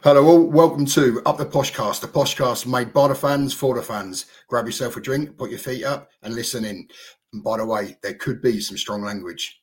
Hello all, welcome to Up the Poshcast, the Poshcast made by the fans for the fans. Grab yourself a drink, put your feet up and listen in. And by the way, there could be some strong language.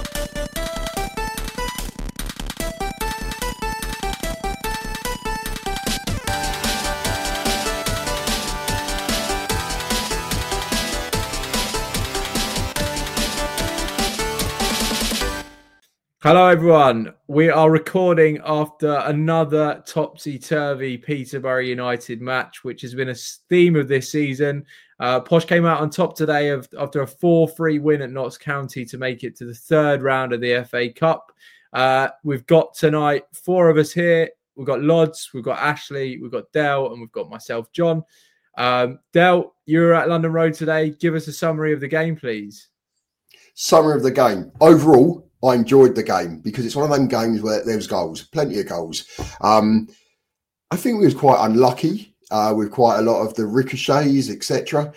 Hello everyone, we are recording after another topsy-turvy Peterborough United match, which has been a theme of this season. Posh came out on top today after a 4-3 win at Notts County to make it to the third round of the FA Cup. We've got tonight 4 of us here. We've got Lods, we've got Ashley, we've got Dell, and we've got myself, John. Dell, you were at London Road today. Give us a summary of the game, please. Summary of the game. Overall, I enjoyed the game because it's one of them games where there was goals, plenty of goals. I think we was quite unlucky with quite a lot of the ricochets, etc.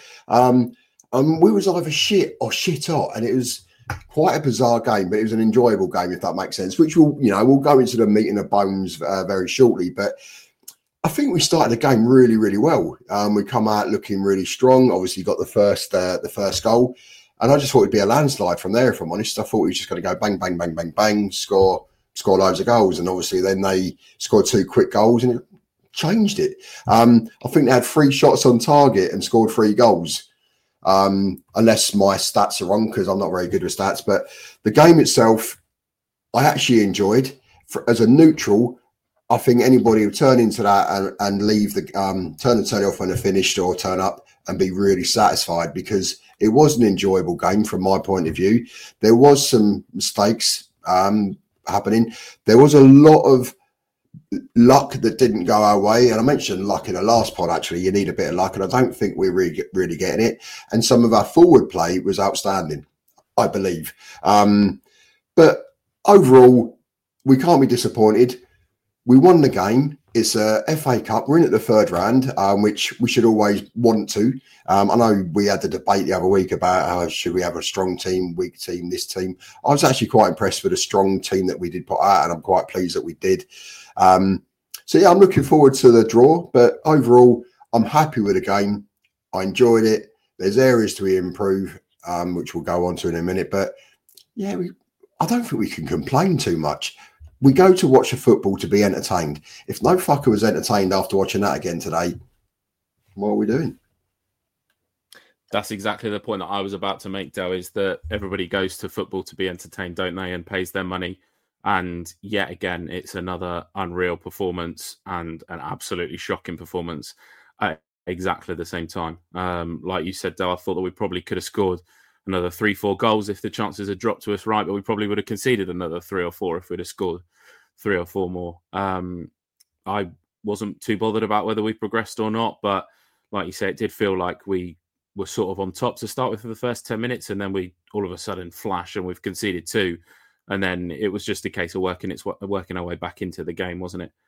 We was either shit or shit hot, and it was quite a bizarre game, but it was an enjoyable game, if that makes sense. Which we'll go into the meat and the bones very shortly. But I think we started the game really, really well. We come out looking really strong. Obviously, got the first goal. And I just thought it'd be a landslide from there, if I'm honest. I thought we were just going to go bang, bang, bang, bang, bang, score loads of goals. And obviously then they scored 2 quick goals and it changed it. I think they had 3 shots on target and scored 3 goals. Unless my stats are wrong, because I'm not very good with stats. But the game itself, I actually enjoyed. As a neutral, I think anybody who turn into that and leave turn the telly off when they're finished or turn up and be really satisfied, because it was an enjoyable game from my point of view. There was some mistakes happening. There was a lot of luck that didn't go our way. And I mentioned luck in the last pod, actually. You need a bit of luck, and I don't think we're really getting it. And some of our forward play was outstanding, I believe. But overall, we can't be disappointed. We won the game. It's a FA Cup. We're in at the third round, which we should always want to. I know we had the debate the other week about how should we have a strong team, weak team, this team. I was actually quite impressed with the strong team that we did put out, and I'm quite pleased that we did. I'm looking forward to the draw. But overall, I'm happy with the game. I enjoyed it. There's areas to improve, which we'll go on to in a minute. But yeah, I don't think we can complain too much. We go to watch a football to be entertained. If no fucker was entertained after watching that again today, what are we doing? That's exactly the point that I was about to make, Del, is that everybody goes to football to be entertained, don't they, and pays their money. And yet again, it's another unreal performance and an absolutely shocking performance at exactly the same time. Like you said, Del, I thought that we probably could have scored another 3-4 goals if the chances had dropped to us right, but we probably would have conceded another 3 or 4 if we'd have scored 3 or 4 more. I wasn't too bothered about whether we progressed or not, but like you say, it did feel like we were sort of on top to start with for the first 10 minutes, and then we all of a sudden flash and we've conceded 2, and then it was just a case of working our way back into the game, wasn't it?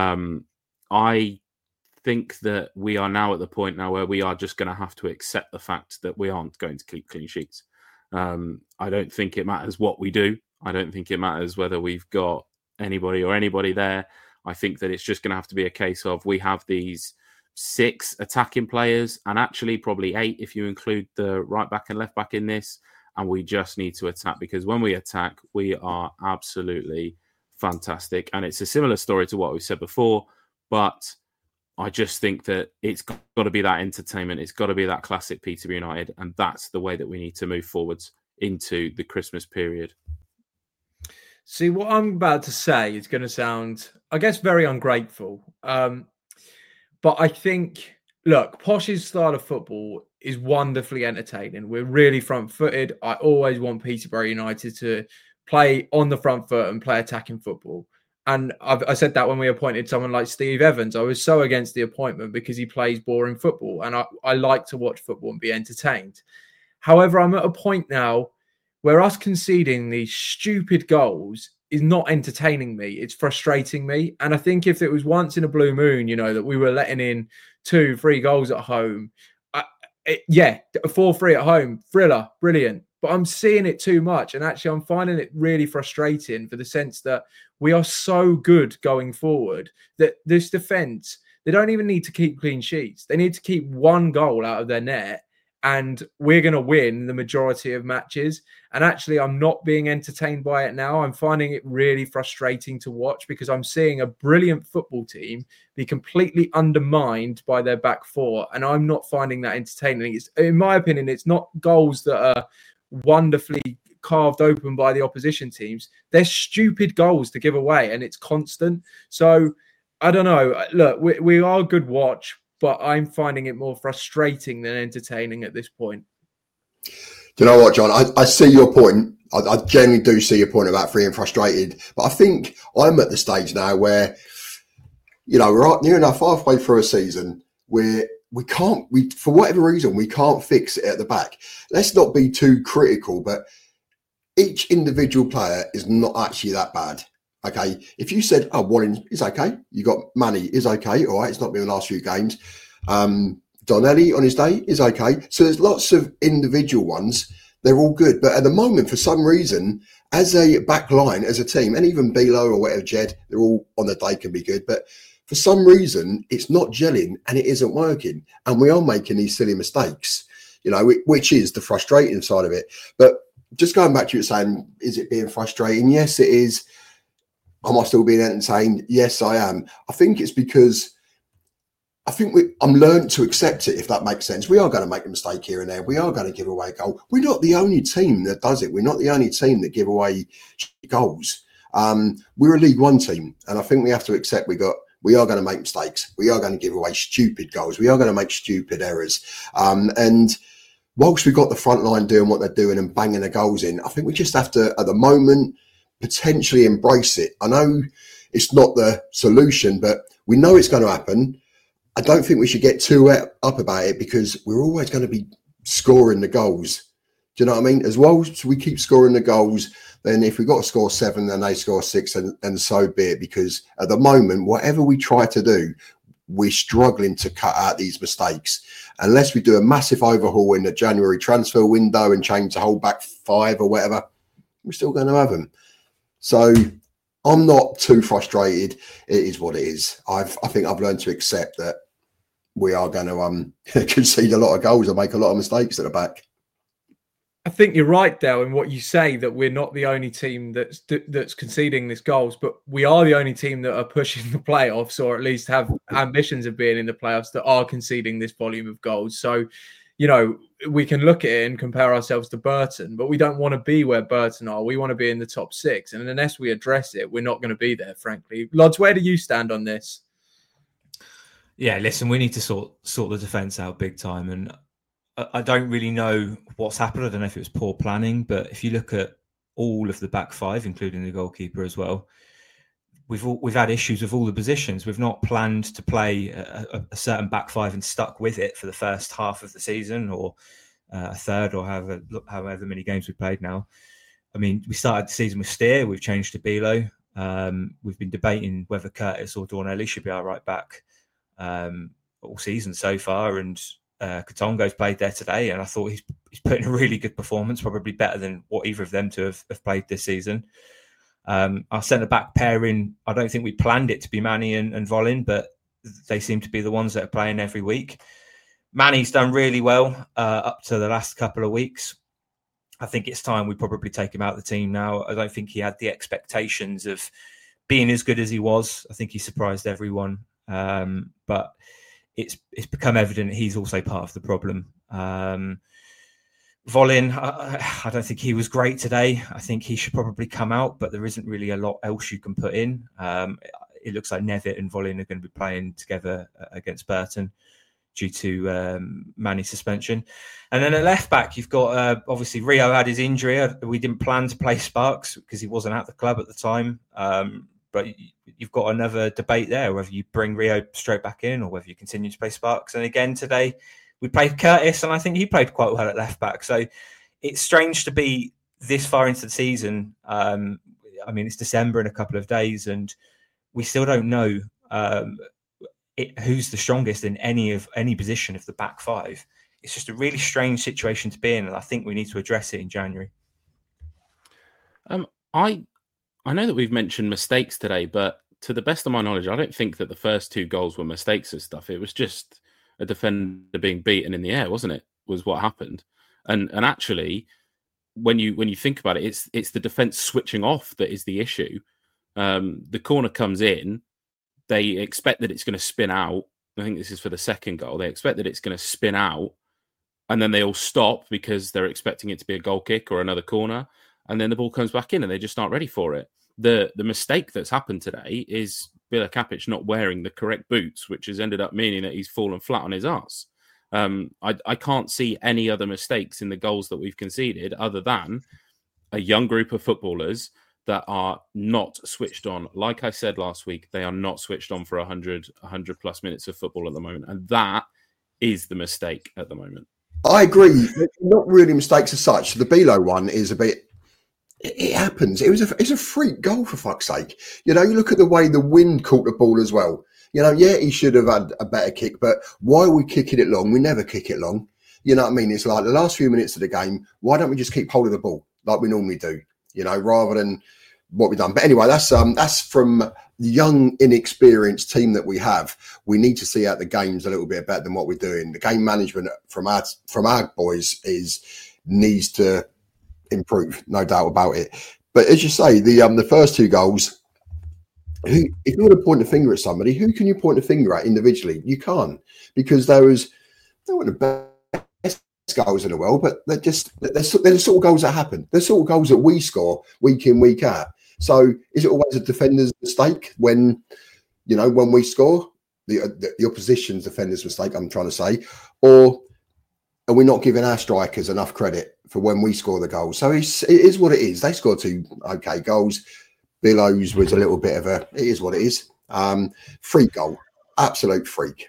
I think that we are now at the point now where we are just going to have to accept the fact that we aren't going to keep clean sheets. I don't think it matters what we do. I don't think it matters whether we've got anybody there. I think that it's just going to have to be a case of we have these 6 attacking players, and actually probably 8 if you include the right back and left back in this, and we just need to attack, because when we attack, we are absolutely fantastic. And it's a similar story to what we said before, but I just think that it's got to be that entertainment. It's got to be that classic Peterborough United, and that's the way that we need to move forwards into the Christmas period. See, what I'm about to say is going to sound, I guess, very ungrateful. But I think, look, Posh's style of football is wonderfully entertaining. We're really front-footed. I always want Peterborough United to play on the front foot and play attacking football. And I said that when we appointed someone like Steve Evans. I was so against the appointment because he plays boring football. And I like to watch football and be entertained. However, I'm at a point now where us conceding these stupid goals is not entertaining me. It's frustrating me. And I think if it was once in a blue moon, that we were letting in 2-3 goals at home, 4-3 at home, thriller, brilliant. but I'm seeing it too much. And actually, I'm finding it really frustrating for the sense that we are so good going forward that this defense, they don't even need to keep clean sheets. They need to keep one goal out of their net, and we're going to win the majority of matches. And actually, I'm not being entertained by it now. I'm finding it really frustrating to watch because I'm seeing a brilliant football team be completely undermined by their back four. And I'm not finding that entertaining. In my opinion, it's not goals that are wonderfully carved open by the opposition teams. They're stupid goals to give away, and it's constant. So I don't know. Look, we are a good watch, but I'm finding it more frustrating than entertaining at this point. Do you know what, John? I see your point. I generally do see your point about feeling frustrated. But I think I'm at the stage now where, we're near enough halfway through a season where for whatever reason, we can't fix it at the back. Let's not be too critical, but each individual player is not actually that bad. Okay, if you said, Wallen is okay, you got Manny is okay, all right, it's not been the last few games. Donnelly on his day is okay. So there's lots of individual ones. They're all good. But at the moment, for some reason, as a back line, as a team, and even Bilo or whatever, Jed, they're all on the day can be good. But for some reason, it's not gelling and it isn't working. And we are making these silly mistakes, which is the frustrating side of it. But just going back to you saying, is it being frustrating? Yes, it is. Am I still being entertained? Yes, I am. I think it's because I'm learned to accept it, if that makes sense. We are going to make a mistake here and there. We are going to give away a goal. We're not the only team that does it. We're not the only team that give away goals. We're a League One team, and I think we have to accept we are going to make mistakes. We are going to give away stupid goals. We are going to make stupid errors. And whilst we've got the front line doing what they're doing and banging the goals in, I think we just have to, at the moment, potentially embrace it. I know it's not the solution, but we know it's going to happen. I don't think we should get too up about it because we're always going to be scoring the goals. Do you know what I mean? As well as we keep scoring the goals, then if we've got to score 7, then they score 6, and so be it. Because at the moment, whatever we try to do, we're struggling to cut out these mistakes. Unless we do a massive overhaul in the January transfer window and change the whole back 5 or whatever, we're still going to have them. So I'm not too frustrated. It is what it is. I think I've learned to accept that we are going to concede a lot of goals and make a lot of mistakes at the back. I think you're right, Dale, in what you say, that we're not the only team that's conceding these goals, but we are the only team that are pushing the playoffs, or at least have ambitions of being in the playoffs, that are conceding this volume of goals. So, we can look at it and compare ourselves to Burton, but we don't want to be where Burton are. We want to be in the top 6. And unless we address it, we're not going to be there, frankly. Lods, where do you stand on this? Yeah, listen, we need to sort the defence out big time. And I don't really know what's happened. I don't know if it was poor planning, but if you look at all of the back 5, including the goalkeeper as well, we've had issues with all the positions. We've not planned to play a certain back 5 and stuck with it for the first half of the season, or a third, or however many games we've played now. I mean, we started the season with Steer. We've changed to Bilo. We've been debating whether Curtis or Dornelli should be our right back all season so far, and Katongo's played there today, and I thought he's put in a really good performance, probably better than what either of them two have played this season. Our centre-back pairing, I don't think we planned it to be Manny and Volin, but they seem to be the ones that are playing every week. Manny's done really well up to the last couple of weeks. I think it's time we probably take him out of the team now. I don't think he had the expectations of being as good as he was. I think he surprised everyone. But it's become evident he's also part of the problem. Volin, I don't think he was great today. I think he should probably come out, but there isn't really a lot else you can put in. It looks like Nevitt and Volin are going to be playing together against Burton due to Manny's suspension. And then at left back, you've got, obviously, Rio had his injury. We didn't plan to play Sparks because he wasn't at the club at the time. But you've got another debate there, whether you bring Rio straight back in or whether you continue to play Sparks. And again, today, we played Curtis, and I think he played quite well at left back. So it's strange to be this far into the season. I mean, it's December in a couple of days, and we still don't know who's the strongest in any position of the back 5. just a really strange situation to be in, and I think we need to address it in January. I know that we've mentioned mistakes today, but to the best of my knowledge, I don't think that the first 2 goals were mistakes and stuff. It was just a defender being beaten in the air, wasn't it? Was what happened. And actually, when you think about it, it's the defense switching off that is the issue. The corner comes in, they expect that it's going to spin out. I think this is for the second goal. They expect that it's going to spin out, and then they all stop because they're expecting it to be a goal kick or another corner, and then the ball comes back in and they just aren't ready for it. The mistake that's happened today is Bila Kapic not wearing the correct boots, which has ended up meaning that he's fallen flat on his arse. I can't see any other mistakes in the goals that we've conceded other than a young group of footballers that are not switched on. Like I said last week, they are not switched on for 100 plus minutes of football at the moment. And that is the mistake at the moment. I agree. Not really mistakes as such. The Bilo one is a bit... It happens. It's a freak goal, for fuck's sake. You look at the way the wind caught the ball as well. He should have had a better kick, but why are we kicking it long? We never kick it long. You know what I mean? It's like the last few minutes of the game, why don't we just keep hold of the ball like we normally do, rather than what we've done. But anyway, that's from the young, inexperienced team that we have. We need to see out the games a little bit better than what we're doing. The game management from our boys needs to improve, no doubt about it. But as you say, the first 2 goals, if you want to point a finger at somebody, who can you point a finger at individually? You can't, because they weren't the best goals in the world, but they're the sort of goals that happen. They're sort of goals that we score week in, week out. So is it always a defender's mistake when we score? The opposition's defender's mistake, I'm trying to say, or are we not giving our strikers enough credit for when we score the goals? So it is what it is. They scored 2 okay goals. Billows was a little bit of it is what it is. Freak goal. Absolute freak.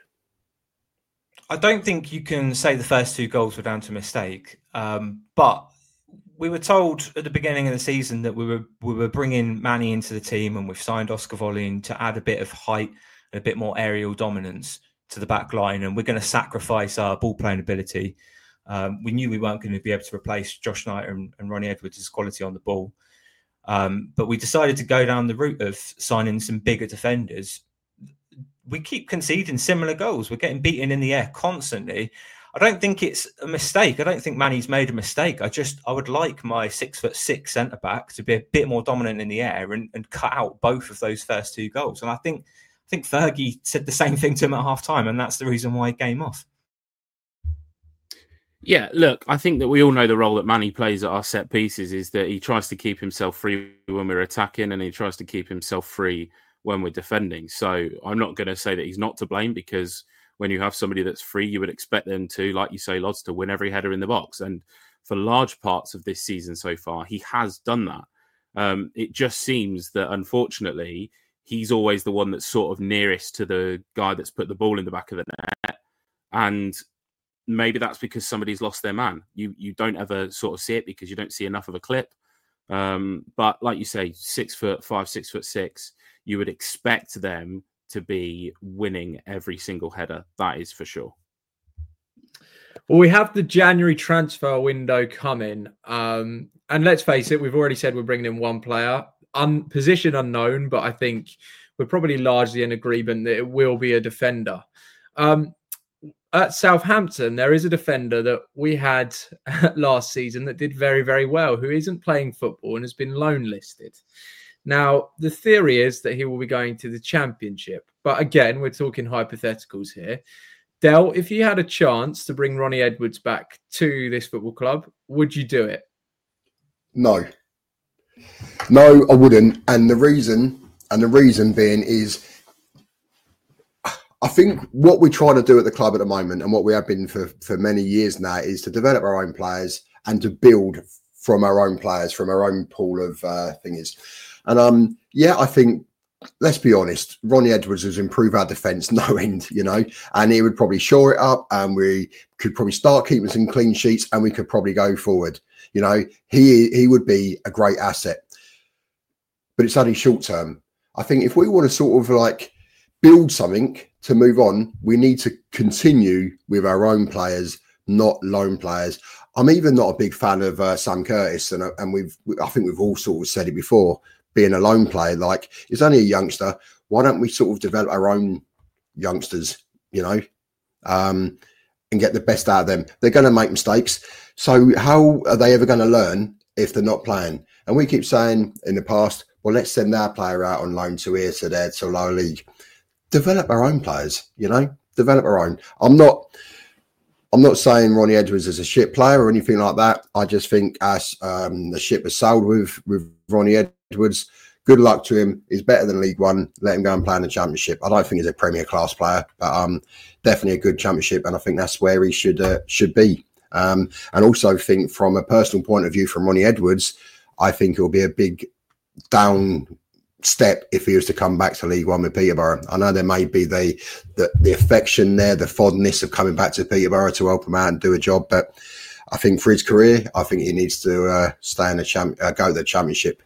I don't think you can say the first 2 goals were down to mistake. But we were told at the beginning of the season that we were bringing Manny into the team, and we've signed Oscar Volin to add a bit of height and a bit more aerial dominance to the back line, and we're going to sacrifice our ball playing ability. We knew we weren't going to be able to replace Josh Knight and Ronnie Edwards' quality on the ball. But we decided to go down the route of signing some bigger defenders. We keep conceding similar goals. We're getting beaten in the air constantly. I don't think it's a mistake. I don't think Manny's made a mistake. I would like my 6'6" centre back to be a bit more dominant in the air and cut out both of those first 2 goals. And I think Fergie said the same thing to him at half time, and that's the reason why he came off. Yeah, look, I think that we all know the role that Manny plays at our set pieces is that he tries to keep himself free when we're attacking, and he tries to keep himself free when we're defending. So I'm not going to say that he's not to blame, because when you have somebody that's free, you would expect them to, like you say, Lods, to win every header in the box. And for large parts of this season so far, he has done that. It just seems that, unfortunately, he's always the one that's sort of nearest to the guy that's put the ball in the back of the net. And maybe that's because somebody's lost their man. You don't ever sort of see it because you don't see enough of a clip. But like you say, 6'5", 6'6", you would expect them to be winning every single header. That is for sure. Well, we have the January transfer window coming. And let's face it, we've already said we're bringing in 1 player. Position unknown, but I think we're probably largely in agreement that it will be a defender. At Southampton, there is a defender that we had last season that did very, very well, who isn't playing football and has been loan listed. Now, the theory is that he will be going to the Championship. But again, we're talking hypotheticals here. Del, if you had a chance to bring Ronnie Edwards back to this football club, would you do it? No, I wouldn't. And the reason being is, I think what we try to do at the club at the moment, and what we have been for many years now, is to develop our own players and to build from our own players, from our own pool of thingies. And I think, let's be honest, Ronnie Edwards has improved our defence no end, and he would probably shore it up, and we could probably start keeping some clean sheets, and we could probably go forward. He would be a great asset, but it's only short term. I think if we want to sort of like build something to move on, we need to continue with our own players, not loan players. I'm even not a big fan of Sam Curtis, and I think we've all sort of said it before. Being a loan player, like, he's only a youngster. Why don't we sort of develop our own youngsters, and get the best out of them? They're going to make mistakes. So how are they ever going to learn if they're not playing? And we keep saying in the past, well, let's send our player out on loan to here, to there, to lower league. Develop our own players, develop our own. I'm not saying Ronnie Edwards is a shit player or anything like that. I just think the ship has sailed with Ronnie Edwards. Good luck to him. He's better than League One. Let him go and play in the Championship. I don't think he's a Premier class player, but definitely a good Championship, and I think that's where he should be. And also think, from a personal point of view, from Ronnie Edwards, I think it'll be a big down step if he was to come back to League One with Peterborough. I know there may be the affection there, the fondness of coming back to Peterborough to help him out and do a job, but I think for his career, I think he needs to stay in the go to the Championship.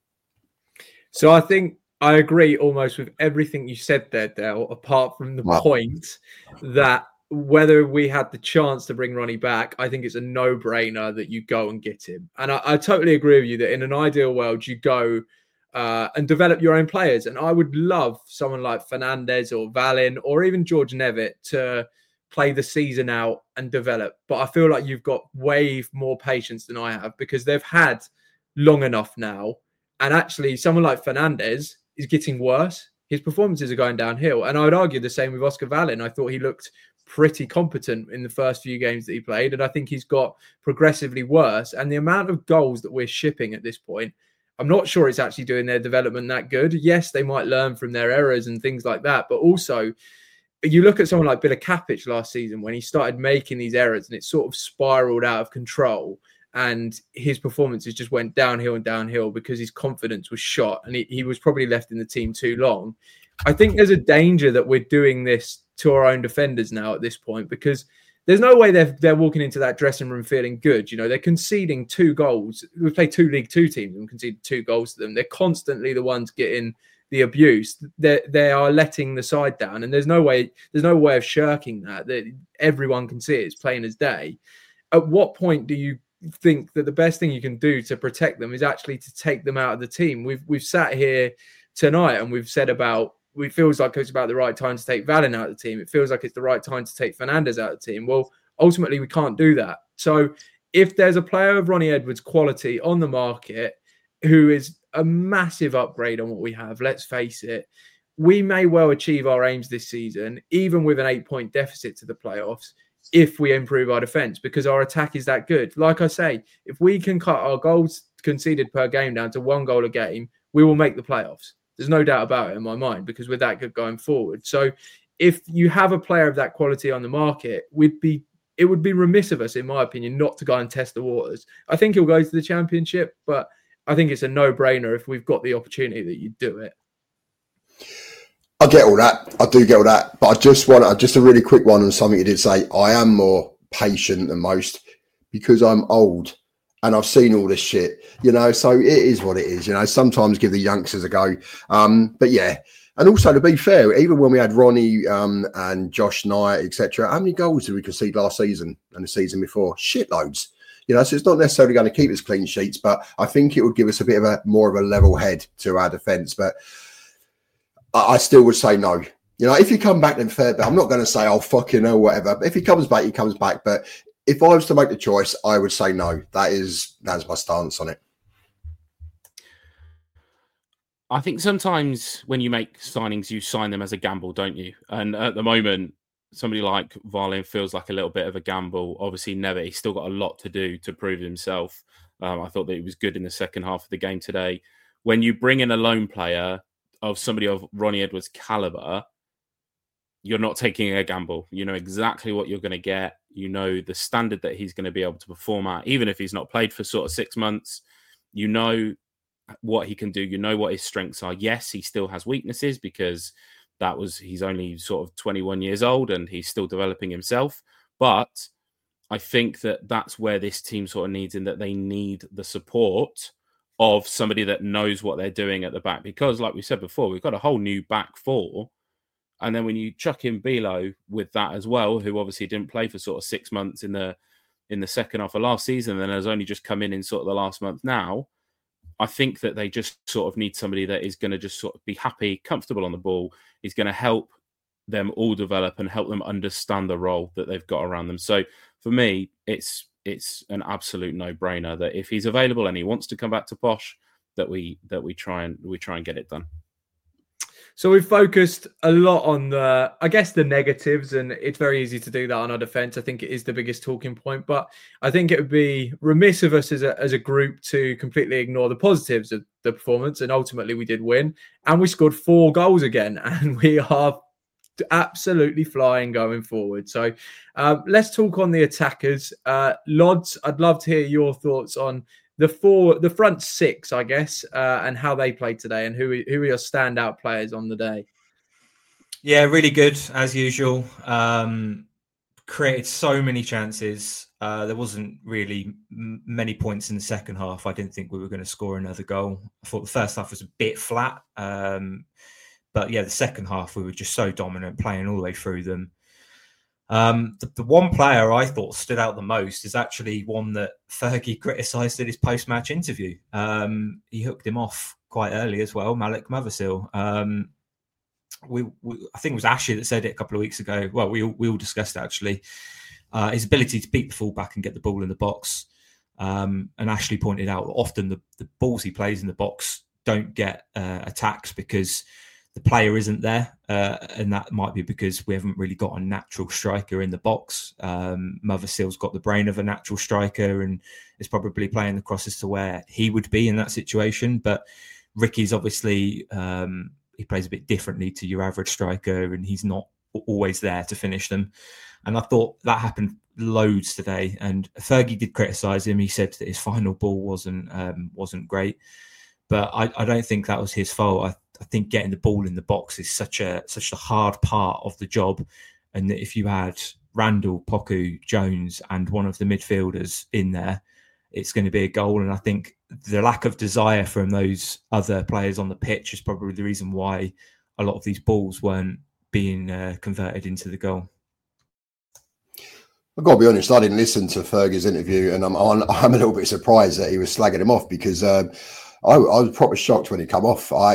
So I think I agree almost with everything you said there, Dale, apart from the point that whether we had the chance to bring Ronnie back, I think it's a no-brainer that you go and get him. And I totally agree with you that in an ideal world, you go and develop your own players. And I would love someone like Fernandez or Valin or even George Nevitt to play the season out and develop. But I feel like you've got way more patience than I have, because they've had long enough now. And actually, someone like Fernandez is getting worse. His performances are going downhill. And I would argue the same with Oscar Valin. I thought he looked pretty competent in the first few games that he played. And I think he's got progressively worse. And the amount of goals that we're shipping at this point, I'm not sure it's actually doing their development that good. Yes, they might learn from their errors and things like that. But also, you look at someone like Bila Kapic last season when he started making these errors and it sort of spiraled out of control. And his performances just went downhill and downhill because his confidence was shot and he was probably left in the team too long. I think there's a danger that we're doing this to our own defenders now at this point, because there's no way they're walking into that dressing room feeling good. They're conceding 2 goals. We play 2 League 2 teams and conceded 2 goals to them. They're constantly the ones getting the abuse. They are letting the side down, and there's no way of shirking that everyone can see it's plain as day. At what point do you think that the best thing you can do to protect them is actually to take them out of the team? We've sat here tonight and we've said it feels like it's about the right time to take Valin out of the team. It feels like it's the right time to take Fernandez out of the team. Well, ultimately we can't do that. So if there's a player of Ronnie Edwards' quality on the market who is a massive upgrade on what we have, let's face it, we may well achieve our aims this season, even with an 8-point deficit to the playoffs, if we improve our defence, because our attack is that good. Like I say, if we can cut our goals conceded per game down to 1 goal a game, we will make the playoffs. There's no doubt about it in my mind, because we're that good going forward. So if you have a player of that quality on the market, it would be remiss of us, in my opinion, not to go and test the waters. I think he'll go to the Championship, but I think it's a no-brainer if we've got the opportunity that you do it. I get all that. I do get all that. But I just want just a really quick one on something you did say. I am more patient than most because I'm old and I've seen all this shit, so it is what it is. Sometimes give the youngsters a go. But yeah. And also, to be fair, even when we had Ronnie and Josh Knight, etc., how many goals did we concede last season and the season before? Shitloads. So it's not necessarily going to keep us clean sheets, but I think it would give us a bit of more of a level head to our defence. But I still would say no. If you come back, then fair. But I'm not going to say, oh, fucking hell, whatever. But if he comes back, he comes back. But if I was to make the choice, I would say no. That's my stance on it. I think sometimes when you make signings, you sign them as a gamble, don't you? And at the moment, somebody like Valin feels like a little bit of a gamble. Obviously, Nevitt, he's still got a lot to do to prove himself. I thought that he was good in the second half of the game today. When you bring in a loan player of somebody of Ronnie Edwards' caliber, you're not taking a gamble. You know exactly what you're going to get. You know the standard that he's going to be able to perform at, even if he's not played for sort of 6 months. You know what he can do. You know what his strengths are. Yes, he still has weaknesses because he's only sort of 21 years old and he's still developing himself. But I think that that's where this team sort of needs, in that they need the support of somebody that knows what they're doing at the back. Because like we said before, we've got a whole new back four And then when you chuck in Bilo with that as well, who obviously didn't play for sort of 6 months in the second half of last season, and has only just come in sort of the last month now, I think that they just sort of need somebody that is going to just sort of be happy, comfortable on the ball, is going to help them all develop and help them understand the role that they've got around them. So for me, it's an absolute no-brainer that if he's available and he wants to come back to Posh, that we try and get it done. So we've focused a lot on the negatives, and it's very easy to do that on our defense. I think it is the biggest talking point, but I think it would be remiss of us as a group to completely ignore the positives of the performance. And ultimately we did win, and we scored 4 goals again, and we are absolutely flying going forward. So let's talk on the attackers. Lods, I'd love to hear your thoughts on the front 6, I guess, and how they played today, and who are your standout players on the day. Yeah, really good as usual. Created so many chances. There wasn't really many points in the second half. I didn't think we were going to score another goal. I thought the first half was a bit flat. But yeah, the second half we were just so dominant, playing all the way through them. The one player I thought stood out the most is actually one that Fergie criticised at his post-match interview. He hooked him off quite early as well, Malik Mothersill. I think it was Ashley that said it a couple of weeks ago. Well, we all discussed it, actually. His ability to beat the fullback and get the ball in the box. And Ashley pointed out that often the balls he plays in the box don't get attacks because the player isn't there, and that might be because we haven't really got a natural striker in the box. Mothersill's got the brain of a natural striker and is probably playing the crosses to where he would be in that situation. But Ricky's obviously, he plays a bit differently to your average striker, and he's not always there to finish them. And I thought that happened loads today. And Fergie did criticise him. He said that his final ball wasn't great, but I don't think that was his fault. I think getting the ball in the box is such a hard part of the job, and that if you had Randall, Poku, Jones, and one of the midfielders in there, it's going to be a goal. And I think the lack of desire from those other players on the pitch is probably the reason why a lot of these balls weren't being converted into the goal. I've got to be honest, I didn't listen to Fergie's interview, and I'm a little bit surprised that he was slagging him off, because I was proper shocked when he come off. I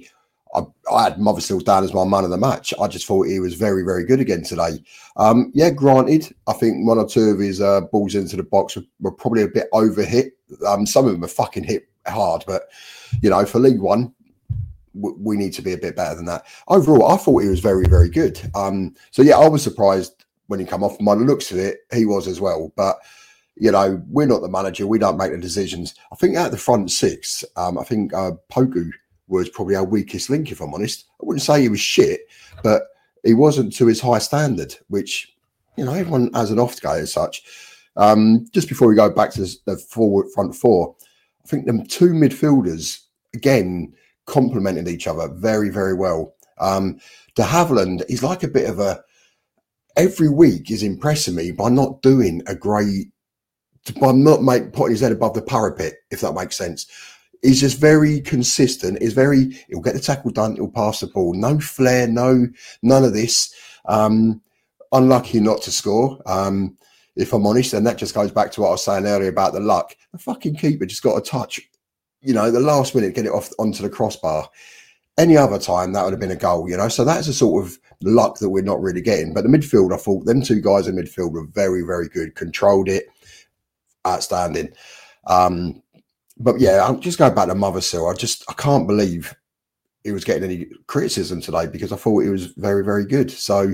had Mothersill down as my man of the match. I just thought he was very, very good again today. Yeah, granted, I think one or two of his balls into the box were probably a bit overhit. Some of them are fucking hit hard, but, you know, for League One, we need to be a bit better than that. Overall, I thought he was very, very good. So, yeah, I was surprised when he come off. By the looks of it, he was as well. But, you know, we're not the manager. We don't make the decisions. I think out of the front 6, I think Poku was probably our weakest link, if I'm honest. I wouldn't say he was shit, but he wasn't to his high standard, which, you know, everyone has an off day as such. Just before we go back to the front 4, I think them 2 midfielders, again, complemented each other very, very well. De Havilland is like a bit of every week is impressing me by not doing a great, by not putting his head above the parapet, if that makes sense. He's just very consistent. He'll get the tackle done. He'll pass the ball. No flair, none of this. Unlucky not to score, if I'm honest. And that just goes back to what I was saying earlier about the luck. The fucking keeper just got a touch, you know, the last minute, get it off onto the crossbar. Any other time, that would have been a goal, you know. So that's a sort of luck that we're not really getting. But the midfield, I thought, them 2 guys in midfield were very, very good. Controlled it. Outstanding. But yeah, I'll just go back to Mothersill. I can't believe he was getting any criticism today, because I thought he was very, very good. So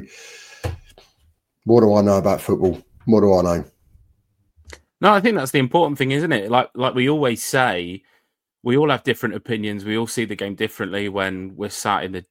what do I know about football? What do I know? No, I think that's the important thing, isn't it? Like we always say, we all have different opinions. We all see the game differently when we're sat in the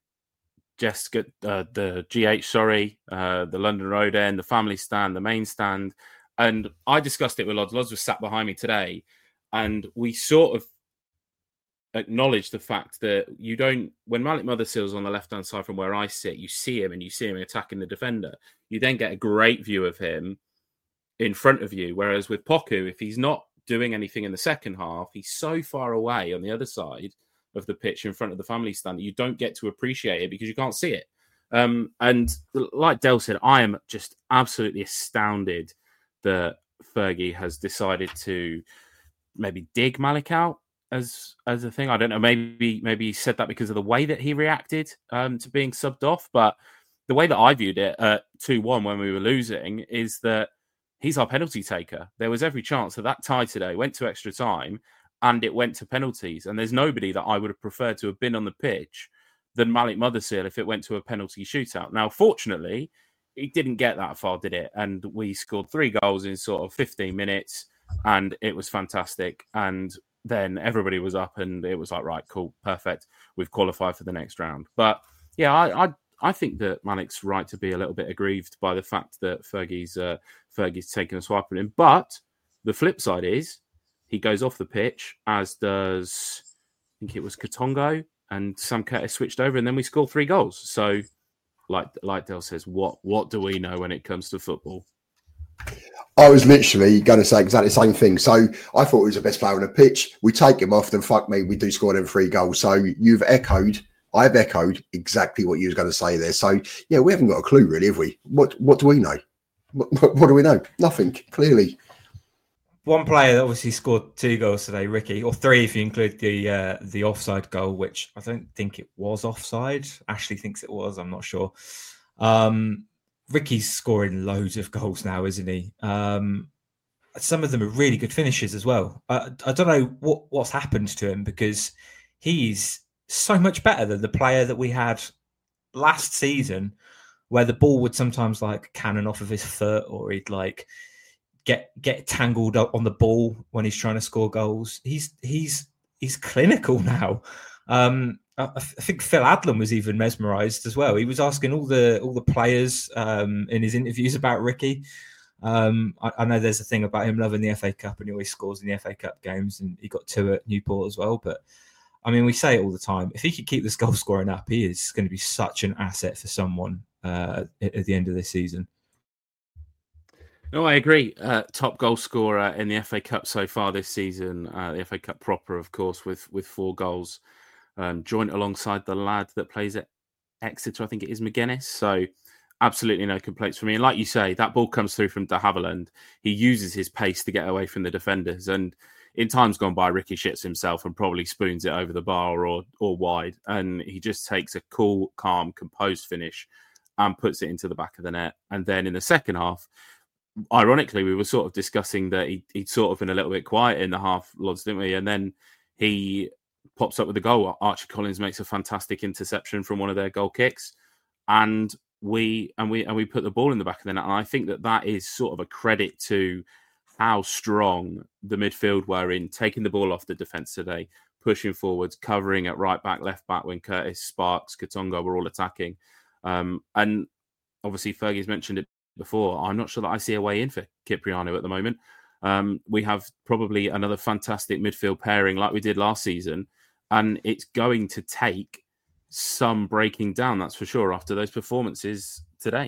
GH, the London Road End, the family stand, the main stand. And I discussed it with Lods. Lods was sat behind me today. And we sort of acknowledge the fact that when Malik Mothersill's on the left-hand side from where I sit, you see him attacking the defender. You then get a great view of him in front of you. Whereas with Poku, if he's not doing anything in the second half, he's so far away on the other side of the pitch in front of the family stand that you don't get to appreciate it because you can't see it. And like Del said, I am just absolutely astounded that Fergie has decided to maybe dig Malik out as a thing. I don't know. Maybe he said that because of the way that he reacted to being subbed off. But the way that I viewed it at 2-1 when we were losing is that he's our penalty taker. There was every chance that tie today went to extra time and it went to penalties. And there's nobody that I would have preferred to have been on the pitch than Malik Mothersil if it went to a penalty shootout. Now, fortunately, it didn't get that far, did it? And we scored 3 goals in sort of 15 minutes and it was fantastic. And then everybody was up and it was like, right, cool, perfect. We've qualified for the next round. But yeah, I think that Malik's right to be a little bit aggrieved by the fact that Fergie's taken a swipe at him. But the flip side is he goes off the pitch, as does, I think it was Katongo, and Sam Curtis switched over, and then we scored 3 goals. So, like Del says, what do we know when it comes to football? I was literally going to say exactly the same thing. So I thought he was the best player on the pitch. We take him off, then fuck me, we do score them 3 goals. So I've echoed exactly what you was going to say there. So yeah, we haven't got a clue really, have we? What do we know? What do we know? Nothing, clearly. One player that obviously scored 2 goals today, Ricky, or 3 if you include the offside goal, which I don't think it was offside. Ashley thinks it was. I'm not sure. Ricky's scoring loads of goals now, isn't he? Some of them are really good finishes as well. I don't know what's happened to him, because he's so much better than the player that we had last season, where the ball would sometimes like cannon off of his foot, or he'd like get tangled up on the ball when he's trying to score goals. He's clinical now. I think Phil Adlam was even mesmerised as well. He was asking all the players in his interviews about Ricky. I know there's a thing about him loving the FA Cup, and he always scores in the FA Cup games, and he got 2 at Newport as well. But I mean, we say it all the time. If he could keep this goal scoring up, he is going to be such an asset for someone at the end of this season. No, I agree. Top goal scorer in the FA Cup so far this season. The FA Cup proper, of course, with 4 goals. Joint alongside the lad that plays at Exeter, I think it is McGuinness. So absolutely no complaints from me. And like you say, that ball comes through from de Havilland. He uses his pace to get away from the defenders. And in times gone by, Ricky shits himself and probably spoons it over the bar or wide. And he just takes a cool, calm, composed finish and puts it into the back of the net. And then in the second half, ironically, we were sort of discussing that he'd sort of been a little bit quiet in the half, Lods, didn't we? And then he pops up with a goal. Archie Collins makes a fantastic interception from one of their goal kicks, and we put the ball in the back of the net. And I think that is sort of a credit to how strong the midfield were in taking the ball off the defence today, pushing forwards, covering at right back, left back when Curtis, Sparks, Katongo were all attacking. And obviously Fergie's mentioned it before. I'm not sure that I see a way in for Cipriano at the moment. We have probably another fantastic midfield pairing like we did last season, and it's going to take some breaking down, that's for sure, after those performances today.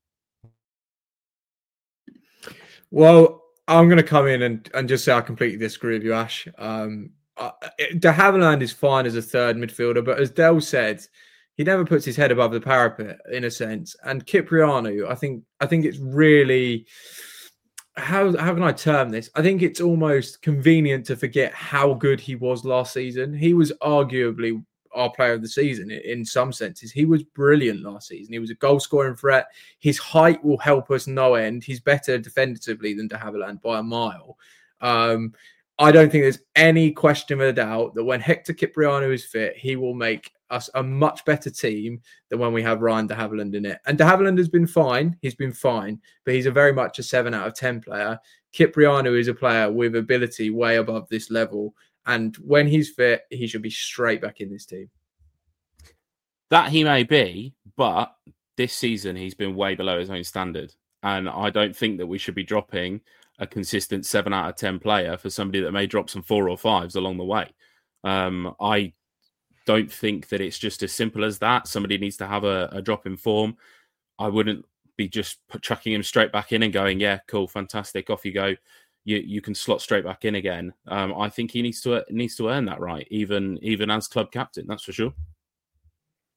Well, I'm going to come in and just say I completely disagree with you, Ash. De Havilland is fine as a third midfielder, but as Del said, he never puts his head above the parapet in a sense. And Cipriano, I think it's really, how can I term this? I think it's almost convenient to forget how good he was last season. He was arguably our player of the season in some senses. He was brilliant last season. He was a goal scoring threat. His height will help us no end. He's better defensively than de Havilland by a mile. I don't think there's any question of a doubt that when Hector Cipriano is fit, he will make us a much better team than when we have Ryan de Havilland in it. And de Havilland has been fine. He's been fine, but he's a very much a 7 out of 10 player. Cipriano is a player with ability way above this level. And when he's fit, he should be straight back in this team. That he may be, but this season he's been way below his own standard. And I don't think that we should be dropping a consistent 7 out of 10 player for somebody that may drop some 4 or 5s along the way. I don't think that it's just as simple as that. Somebody needs to have a drop in form. I wouldn't be just chucking him straight back in and going, yeah, cool, fantastic, off you go. You can slot straight back in again. I think he needs to earn that right, even as club captain. That's for sure.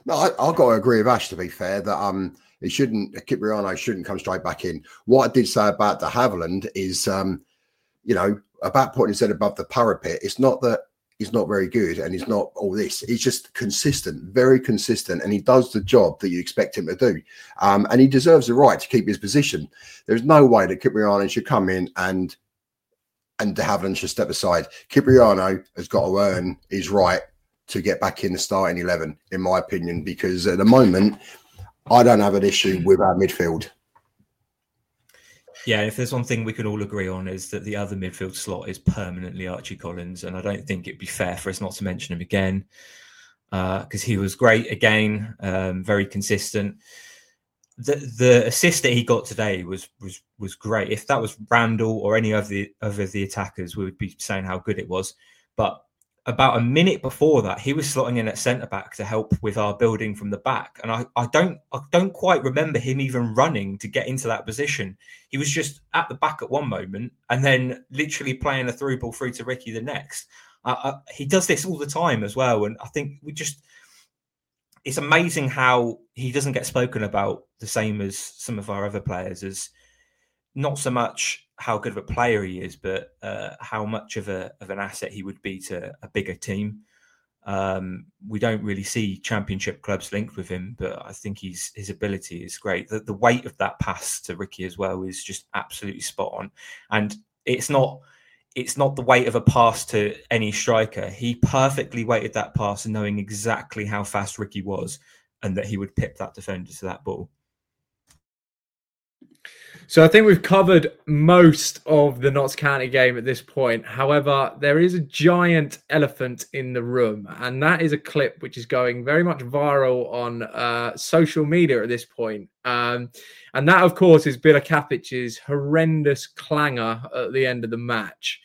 No, I've got to agree with Ash, to be fair, that Kyprianou shouldn't come straight back in. What I did say about de Havilland is, about putting his head above the parapet. It's not that he's not very good and he's not all this. He's just consistent, very consistent, and he does the job that you expect him to do. And he deserves the right to keep his position. There's no way that Kyprianou should come in and de Havilland should step aside. Kyprianou has got to earn his right to get back in the starting 11, in my opinion, because at the moment, I don't have an issue with our midfield. Yeah, if there's one thing we can all agree on is that the other midfield slot is permanently Archie Collins, and I don't think it'd be fair for us not to mention him again because he was great again, very consistent. The assist that he got today was great. If that was Randall or any of the attackers, we would be saying how good it was. But about a minute before that, he was slotting in at centre back to help with our building from the back, and I don't quite remember him even running to get into that position. He was just at the back at one moment, and then literally playing a through ball through to Ricky the next. He does this all the time as well, and I think it's amazing how he doesn't get spoken about the same as some of our other players, as not so much how good of a player he is, but how much of an asset he would be to a bigger team. We don't really see championship clubs linked with him, but I think his ability is great. The weight of that pass to Ricky as well is just absolutely spot on. And it's not the weight of a pass to any striker. He perfectly weighted that pass, knowing exactly how fast Ricky was and that he would pip that defender to that ball. So I think we've covered most of the Notts County game at this point. However, there is a giant elephant in the room, and that is a clip which is going very much viral on social media at this point. And that, of course, is Bila Kapic's horrendous clanger at the end of the match.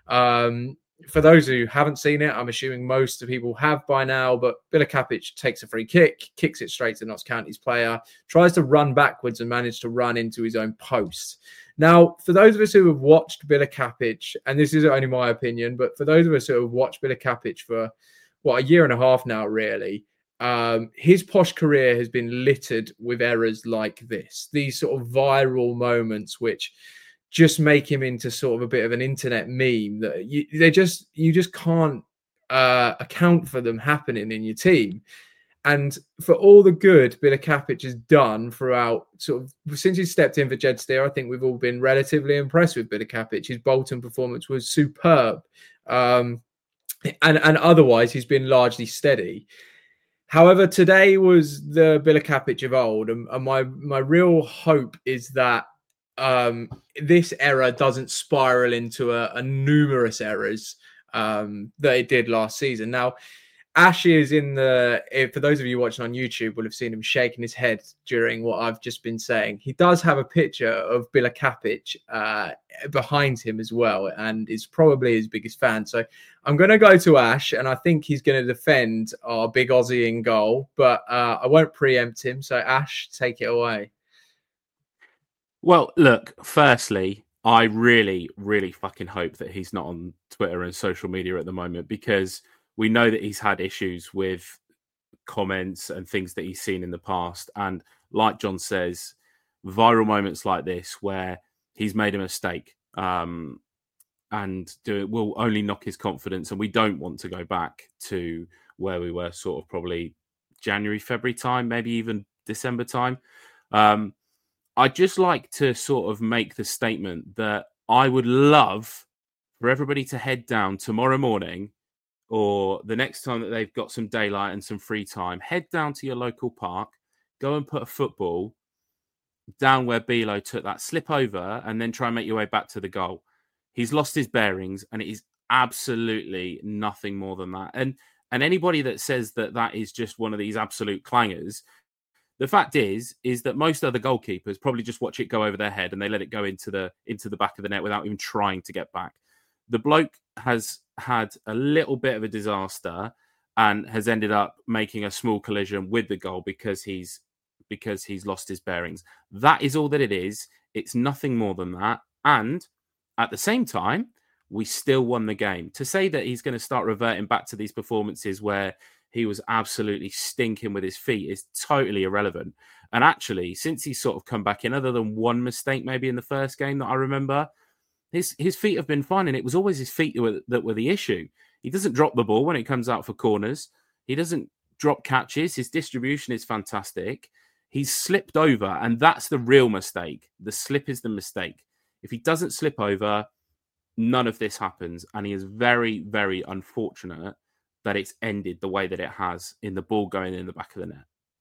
For those who haven't seen it, I'm assuming most of the people have by now, but Bila Kapic takes a free kick, kicks it straight to Notts County's player, tries to run backwards and manage to run into his own post. Now, for those of us who have watched Bila Kapic, and this is only my opinion, but for those of us who have watched Bila Kapic for, a year and a half now, really, his posh career has been littered with errors like this, these sort of viral moments which just make him into sort of a bit of an internet meme that you just can't account for them happening in your team. And for all the good Bila Kapic has done throughout, sort of since he stepped in for Jed Steer, I think we've all been relatively impressed with Bila Kapic. His Bolton performance was superb, and otherwise he's been largely steady. However, today was the Bila Kapic of old, and my real hope is that this error doesn't spiral into a numerous errors that it did last season. Now, Ash is for those of you watching on YouTube will have seen him shaking his head during what I've just been saying. He does have a picture of Bila Kapic behind him as well, and is probably his biggest fan. So I'm going to go to Ash, and I think he's going to defend our big Aussie in goal, but I won't preempt him. So Ash, take it away. Well, look, firstly, I really, really fucking hope that he's not on Twitter and social media at the moment, because we know that he's had issues with comments and things that he's seen in the past. And like John says, viral moments like this where he's made a mistake and will only knock his confidence. And we don't want to go back to where we were sort of probably January, February time, maybe even December time. I'd just like to sort of make the statement that I would love for everybody to head down tomorrow morning or the next time that they've got some daylight and some free time, head down to your local park, go and put a football down where Bilo took that slip over, and then try and make your way back to the goal. He's lost his bearings, and it is absolutely nothing more than that. And anybody that says that is just one of these absolute clangers, the fact is that most other goalkeepers probably just watch it go over their head and they let it go into the back of the net without even trying to get back. The bloke has had a little bit of a disaster and has ended up making a small collision with the goal because he's lost his bearings. That is all that it is. It's nothing more than that. And at the same time, we still won the game. To say that he's going to start reverting back to these performances where he was absolutely stinking with his feet is totally irrelevant. And actually, since he's sort of come back in, other than one mistake maybe in the first game that I remember, his feet have been fine. And it was always his feet that were the issue. He doesn't drop the ball when it comes out for corners. He doesn't drop catches. His distribution is fantastic. He's slipped over, and that's the real mistake. The slip is the mistake. If he doesn't slip over, none of this happens. And he is very, very unfortunate that it's ended the way that it has, in the ball going in the back of the net.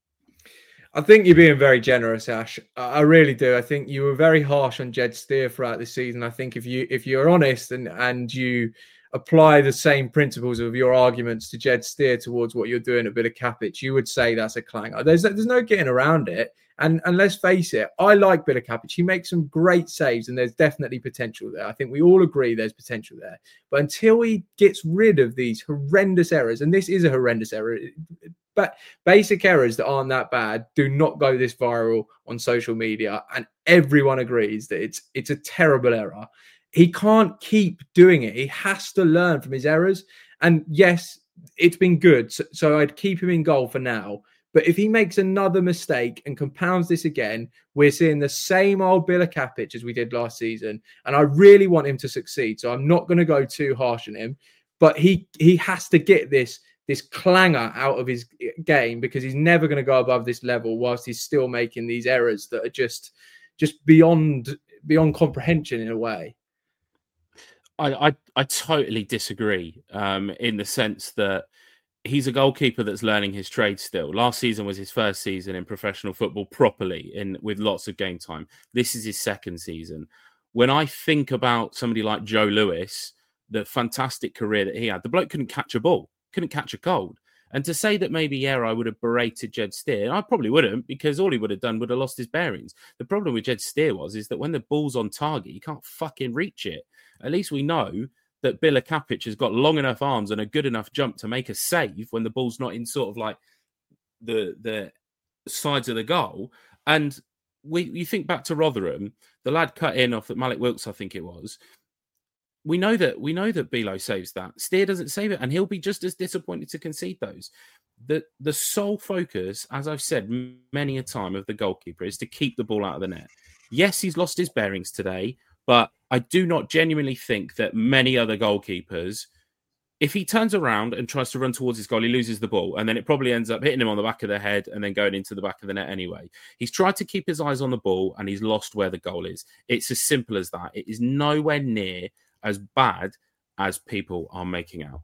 I think you're being very generous, Ash. I really do. I think you were very harsh on Jed Steer throughout the season. I think if you're honest and you apply the same principles of your arguments to Jed Steer towards what you're doing at Billy-Kapic, you would say that's a clanger. There's no getting around it. And let's face it, I like Billy-Kapic. He makes some great saves, and there's definitely potential there. I think we all agree there's potential there. But until he gets rid of these horrendous errors, and this is a horrendous error, but basic errors that aren't that bad do not go this viral on social media, and everyone agrees that it's a terrible error. He can't keep doing it. He has to learn from his errors. And yes, it's been good. So I'd keep him in goal for now. But if he makes another mistake and compounds this again, we're seeing the same old Billy-Kapic as we did last season. And I really want him to succeed. So I'm not going to go too harsh on him. But he has to get this clangor out of his game, because he's never going to go above this level whilst he's still making these errors that are just beyond comprehension in a way. I totally disagree in the sense that he's a goalkeeper that's learning his trade still. Last season was his first season in professional football properly, with lots of game time. This is his second season. When I think about somebody like Joe Lewis, the fantastic career that he had, the bloke couldn't catch a ball, couldn't catch a cold. And to say that maybe, I would have berated Jed Steer, I probably wouldn't, because all he would have done would have lost his bearings. The problem with Jed Steer is that when the ball's on target, you can't fucking reach it. At least we know that Billy-Kapic has got long enough arms and a good enough jump to make a save when the ball's not in sort of like the sides of the goal. And you think back to Rotherham, the lad cut in off at Malik Wilkes, I think it was. We know that Bilo saves that. Steer doesn't save it, and he'll be just as disappointed to concede those. The sole focus, as I've said many a time, of the goalkeeper is to keep the ball out of the net. Yes, he's lost his bearings today, but I do not genuinely think that many other goalkeepers, if he turns around and tries to run towards his goal, he loses the ball, and then it probably ends up hitting him on the back of the head and then going into the back of the net anyway. He's tried to keep his eyes on the ball, and he's lost where the goal is. It's as simple as that. It is nowhere near as bad as people are making out.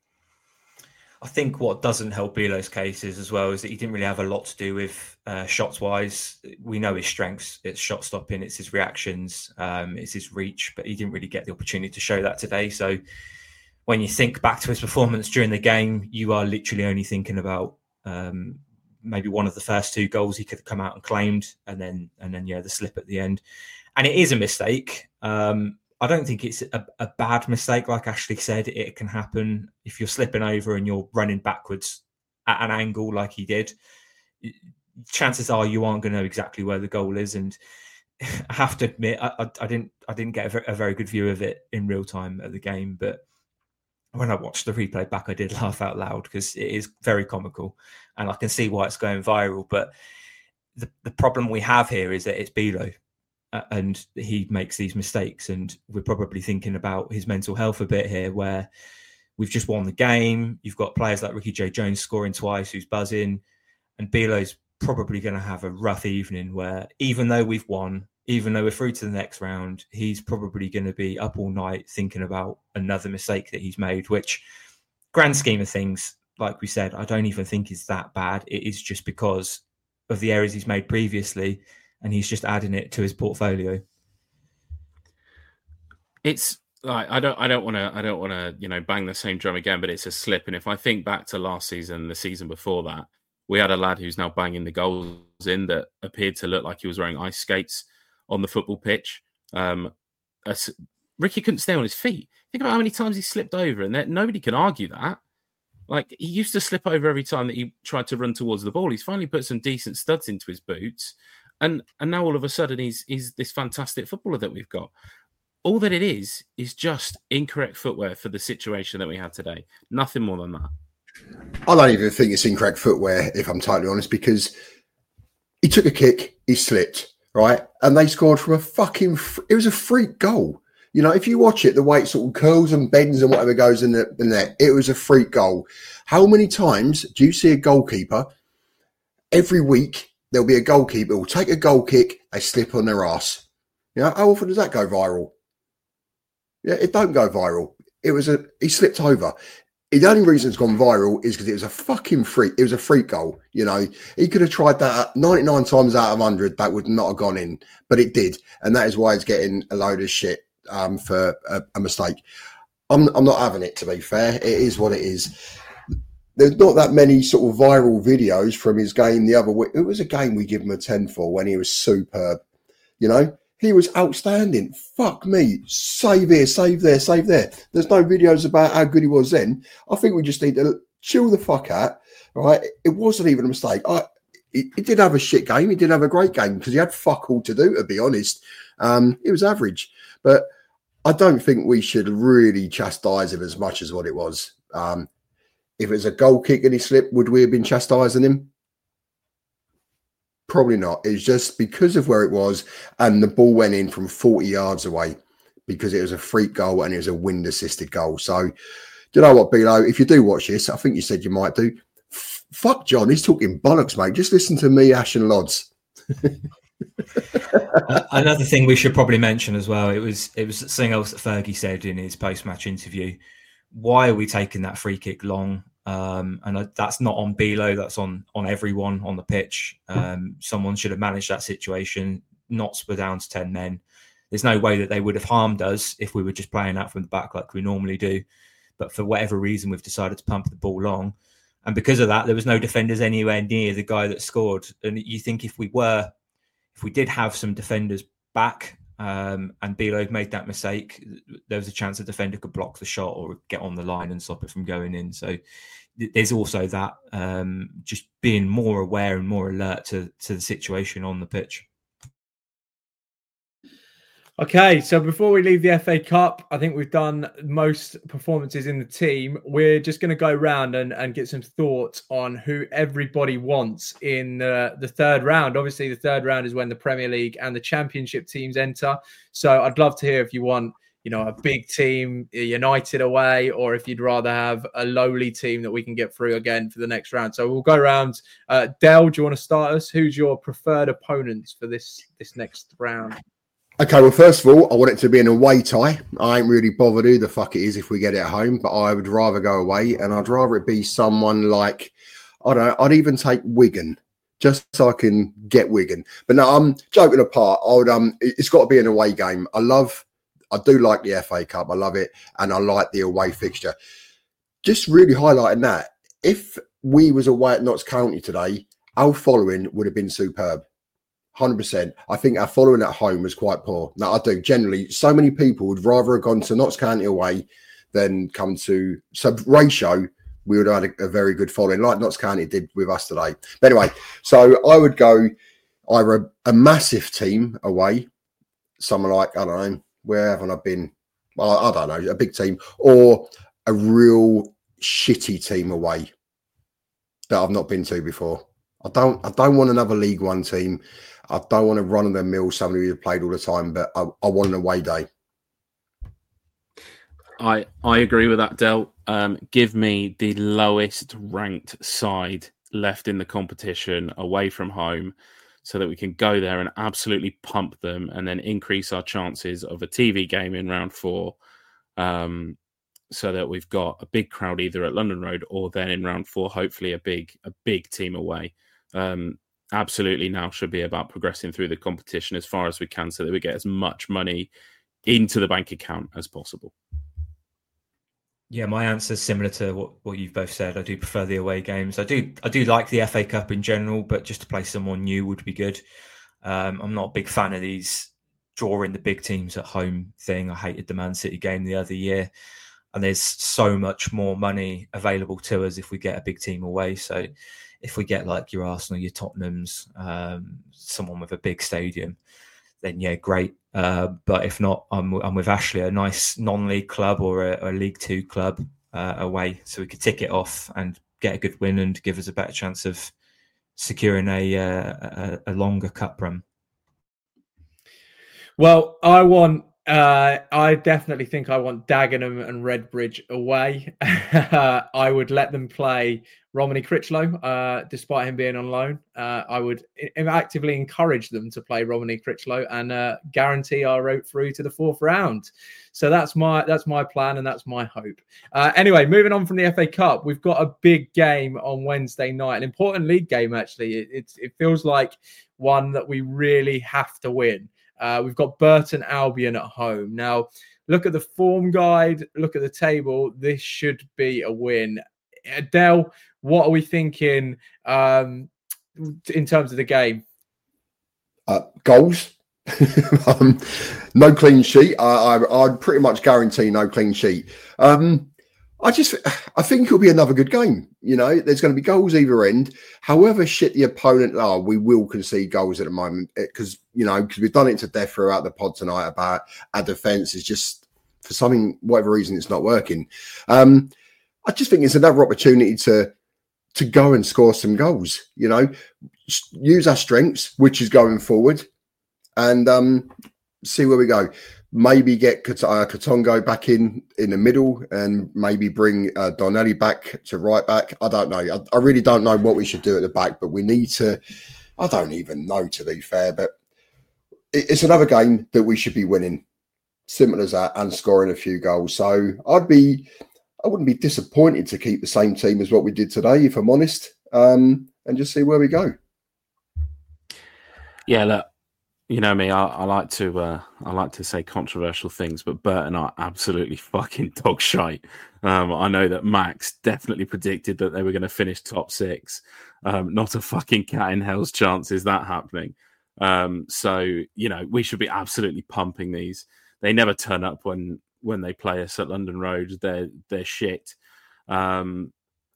I think what doesn't help Bilo's case is that he didn't really have a lot to do with shots-wise. We know his strengths. It's shot stopping. It's his reactions. It's his reach. But he didn't really get the opportunity to show that today. So when you think back to his performance during the game, you are literally only thinking about maybe one of the first two goals he could have come out and claimed, and then the slip at the end. And it is a mistake. I don't think it's a bad mistake. Like Ashley said, it can happen if you're slipping over and you're running backwards at an angle like he did. Chances are you aren't going to know exactly where the goal is. And I have to admit, I didn't get a very good view of it in real time at the game. But when I watched the replay back, I did laugh out loud because it is very comical, and I can see why it's going viral. But the problem we have here is that it's Bilo. And he makes these mistakes, and we're probably thinking about his mental health a bit here, where we've just won the game. You've got players like Ricky J. Jones scoring twice, who's buzzing, and Bilo's probably going to have a rough evening where, even though we've won, even though we're through to the next round, he's probably going to be up all night thinking about another mistake that he's made, which, grand scheme of things, like we said, I don't even think is that bad. It is just because of the errors he's made previously, and he's just adding it to his portfolio. It's like I don't want to bang the same drum again, but it's a slip. And if I think back to last season, the season before that, we had a lad who's now banging the goals in that appeared to look like he was wearing ice skates on the football pitch. Ricky couldn't stay on his feet. Think about how many times he slipped over, and nobody can argue that. Like, he used to slip over every time that he tried to run towards the ball. He's finally put some decent studs into his boots. And now all of a sudden he's this fantastic footballer that we've got. All that it is just incorrect footwear for the situation that we had today. Nothing more than that. I don't even think it's incorrect footwear, if I'm totally honest, because he took a kick, he slipped, right? And they scored from a fucking... It was a freak goal. You know, if you watch it, the way it sort of curls and bends and whatever goes in the net, it was a freak goal. How many times do you see a goalkeeper? Every week, there'll be a goalkeeper who will take a goal kick, they slip on their ass. You know, how often does that go viral? Yeah, it don't go viral. He slipped over. The only reason it's gone viral is because it was a fucking freak. It was a freak goal. You know, he could have tried that 99 times out of 100. That would not have gone in, but it did. And that is why it's getting a load of shit for a mistake. I'm not having it, to be fair. It is what it is. There's not that many sort of viral videos from his game the other week. It was a game we give him a 10 for when he was superb. You know, he was outstanding. Fuck me. Save here, save there, save there. There's no videos about how good he was then. I think we just need to chill the fuck out, right? It wasn't even a mistake. He did have a shit game. He didn't have a great game because he had fuck all to do, to be honest. It was average. But I don't think we should really chastise him as much as what it was. If it was a goal kick and he slipped, would we have been chastising him? Probably not. It's just because of where it was and the ball went in from 40 yards away because it was a freak goal and it was a wind-assisted goal. So, do you know what, Bilo? If you do watch this, I think you said you might do. Fuck John, he's talking bollocks, mate. Just listen to me, Ash and Lods. Another thing we should probably mention as well, it was something else that Fergie said in his post-match interview. Why are we taking that free kick long? And that's not on Bilo, that's on everyone on the pitch. Someone should have managed that situation. Knots were down to 10 men. There's no way that they would have harmed us if we were just playing out from the back like we normally do. But for whatever reason, we've decided to pump the ball long. And because of that, there was no defenders anywhere near the guy that scored. And you think if we did have some defenders back, and Bilo made that mistake, there was a chance the defender could block the shot or get on the line and stop it from going in. So there's also that, just being more aware and more alert to the situation on the pitch. Okay, so before we leave the FA Cup, I think we've done most performances in the team. We're just going to go around and get some thoughts on who everybody wants in the third round. Obviously, the third round is when the Premier League and the Championship teams enter. So I'd love to hear if you want, a big team, United away, or if you'd rather have a lowly team that we can get through again for the next round. So we'll go around. Del, do you want to start us? Who's your preferred opponents for this next round? Okay, well, first of all, I want it to be an away tie. I ain't really bothered who the fuck it is if we get it at home, but I would rather go away, and I'd rather it be someone like, I don't know, I'd even take Wigan, just so I can get Wigan. But no, I'm joking apart. It's got to be an away game. I do like the FA Cup. I love it, and I like the away fixture. Just really highlighting that, if we was away at Notts County today, our following would have been superb. 100%. I think our following at home was quite poor. Now, I do. Generally, so many people would rather have gone to Notts County away than come to... So, ratio, we would have had a very good following, like Notts County did with us today. But anyway, so I would go either a massive team away, someone like, I don't know, where haven't I been? Well, I don't know, a big team, or a real shitty team away that I've not been to before. I don't want another League One team. I don't want to run of the mill somebody who's played all the time, but I want an away day. I agree with that, Del. Give me the lowest ranked side left in the competition away from home so that we can go there and absolutely pump them and then increase our chances of a TV game in round 4, so that we've got a big crowd either at London Road or then in round 4, hopefully a big team away. Absolutely now should be about progressing through the competition as far as we can so that we get as much money into the bank account as possible. Yeah, my answer is similar to what you've both said. I do prefer the away games. I do like the FA Cup in general, but just to play someone new would be good. I'm not a big fan of these drawing the big teams at home thing. I hated the Man City game the other year, and there's so much more money available to us if we get a big team away. So if we get like your Arsenal, your Tottenhams, someone with a big stadium, then yeah, great. But if not, I'm with Ashley. A nice non-league club or a League Two club, away, so we could tick it off and get a good win and give us a better chance of securing a longer cup run. Well, I definitely think I want Dagenham and Redbridge away. I would let them play Romany Critchlow, despite him being on loan. I would actively encourage them to play Romany Critchlow and guarantee our route through to the 4th round. So that's my plan and that's my hope. Anyway, moving on from the FA Cup, we've got a big game on Wednesday night, an important league game actually. It feels like one that we really have to win. We've got Burton Albion at home. Now, look at the form guide, look at the table. This should be a win. Adele, what are we thinking in terms of the game? Goals. No clean sheet. I'd pretty much guarantee no clean sheet. I think it'll be another good game. You know, there's going to be goals either end. However shit the opponent are, we will concede goals at the moment because we've done it to death throughout the pod tonight about our defence is just, for whatever reason, it's not working. I just think it's another opportunity to go and score some goals, use our strengths, which is going forward, and see where we go. Maybe get Katongo back in the middle and maybe bring Donnelly back to right back. I don't know. I really don't know what we should do at the back, but we need to. I don't even know, to be fair, but it's another game that we should be winning. Simple as that, and scoring a few goals. So I wouldn't be disappointed to keep the same team as what we did today, if I'm honest, and just see where we go. Yeah, look. You know me, I like to say controversial things, but Burton are absolutely fucking dog shite. I know that Max definitely predicted that they were going to finish top 6. Not a fucking cat in hell's chance is that happening. So we should be absolutely pumping these. They never turn up when they play us at London Road. They're shit. And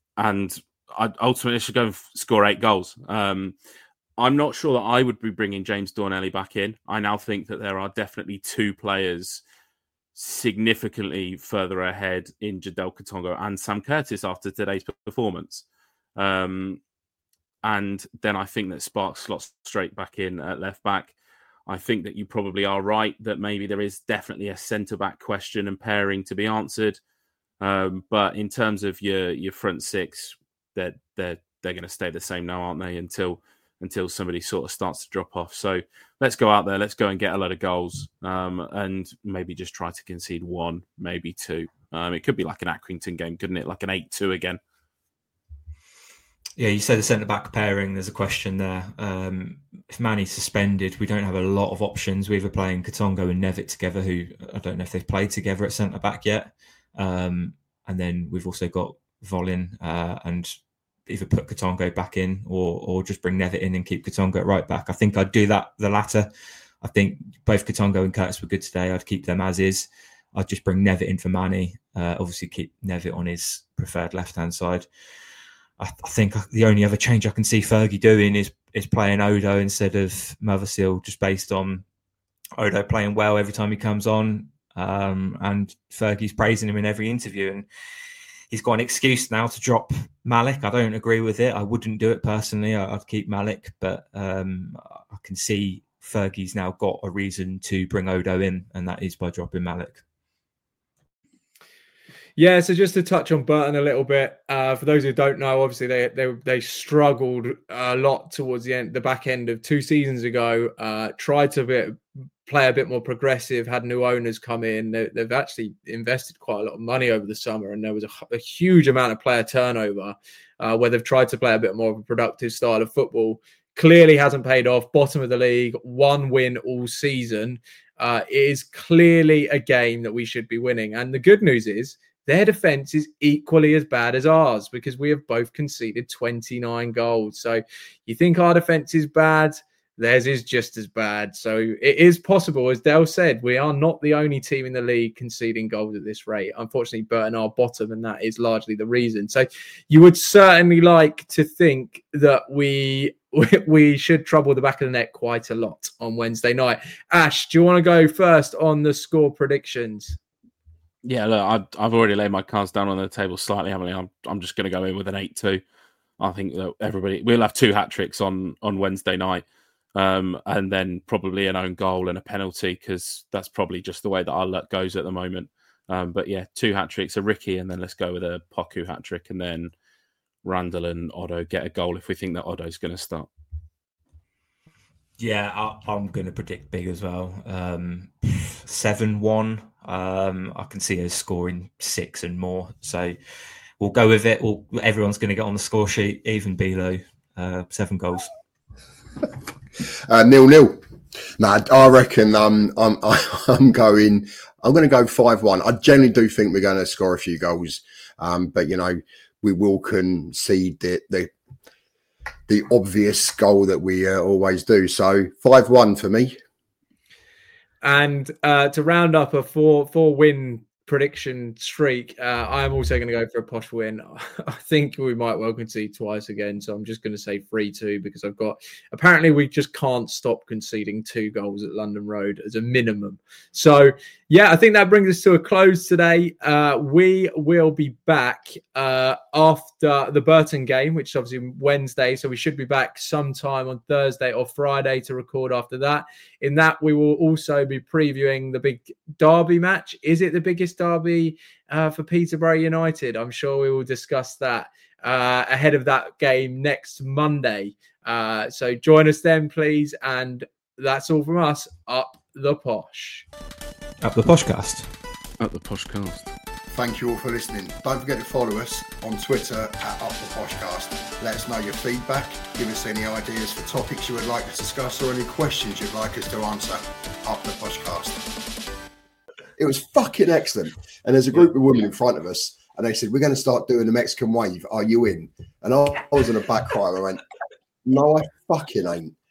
I ultimately should go and score 8 goals. I'm not sure that I would be bringing James Donnelly back in. I now think that there are definitely 2 players significantly further ahead in Jadel Katongo and Sam Curtis after today's performance. And then I think that Sparks slots straight back in at left back. I think that you probably are right that maybe there is definitely a centre-back question and pairing to be answered. But in terms of your front 6, they're going to stay the same now, aren't they, until somebody sort of starts to drop off. So let's go out there. Let's go and get a lot of goals and maybe just try to concede 1, maybe 2. It could be like an Accrington game, couldn't it? Like an 8-2 again. Yeah, you said the centre-back pairing. There's a question there. If Manny's suspended, we don't have a lot of options. We're either playing Katongo and Nevitt together, who I don't know if they've played together at centre-back yet. And then we've also got Volin and either put Katongo back in or just bring Nevitt in and keep Katongo at right back. I think I'd do the latter. I think both Katongo and Curtis were good today. I'd keep them as is. I'd just bring Nevitt in for Manny. Obviously keep Nevitt on his preferred left-hand side. I think the only other change I can see Fergie doing is playing Odo instead of Mothersill, just based on Odo playing well every time he comes on. And Fergie's praising him in every interview. And he's got an excuse now to drop Malik. I don't agree with it. I wouldn't do it personally. I'd keep Malik, but I can see Fergie's now got a reason to bring Odo in, and that is by dropping Malik. Yeah, so just to touch on Burton a little bit, for those who don't know, obviously they struggled a lot towards the back end of 2 seasons ago. Tried to play a bit more progressive, had new owners come in. They've actually invested quite a lot of money over the summer, and there was a huge amount of player turnover where they've tried to play a bit more of a productive style of football. Clearly hasn't paid off. Bottom of the league, 1 win all season. It is clearly a game that we should be winning. And the good news is their defence is equally as bad as ours because we have both conceded 29 goals. So you think our defence is bad, theirs is just as bad. So it is possible, as Dale said, we are not the only team in the league conceding goals at this rate. Unfortunately, Burton are bottom, and that is largely the reason. So you would certainly like to think that we should trouble the back of the net quite a lot on Wednesday night. Ash, do you want to go first on the score predictions? Yeah, look, I've already laid my cards down on the table slightly, haven't I? I'm just going to go in with an 8-2. I think that we'll have 2 hat tricks on Wednesday night, and then probably an own goal and a penalty, because that's probably just the way that our luck goes at the moment. But yeah, 2 hat tricks, a Ricky, and then let's go with a Poku hat trick, and then Randall and Otto get a goal if we think that Otto's going to start. Yeah, I'm going to predict big as well. 7-1. I can see us scoring 6 and more. So we'll go with it. Everyone's going to get on the score sheet, even below 7 goals. 0-0. No, I reckon I'm going to go 5-1. I generally do think we're going to score a few goals, but we will concede the obvious goal that we always do. So 5-1 for me. And to round up a 4-win prediction streak, I'm also going to go for a posh win. I think we might well concede twice again, so I'm just going to say 3-2, because apparently we just can't stop conceding 2 goals at London Road as a minimum. So yeah, I think that brings us to a close today. We will be back after the Burton game, which is obviously Wednesday, so we should be back sometime on Thursday or Friday to record after that. In that, we will also be previewing the big derby match. Is it the biggest derby for Peterborough United? I'm sure we will discuss that ahead of that game next Monday. So join us then, please. And that's all from us. Up the Posh. Up the Poshcast. Up the Poshcast. Thank you all for listening. Don't forget to follow us on Twitter at Up the Poshcast. Let us know your feedback. Give us any ideas for topics you would like to discuss, or any questions you'd like us to answer. Up the Poshcast. It was fucking excellent. And there's a group of women in front of us, and they said, "We're going to start doing the Mexican wave. Are you in?" And I was in a back cry. I went, "No, I fucking ain't."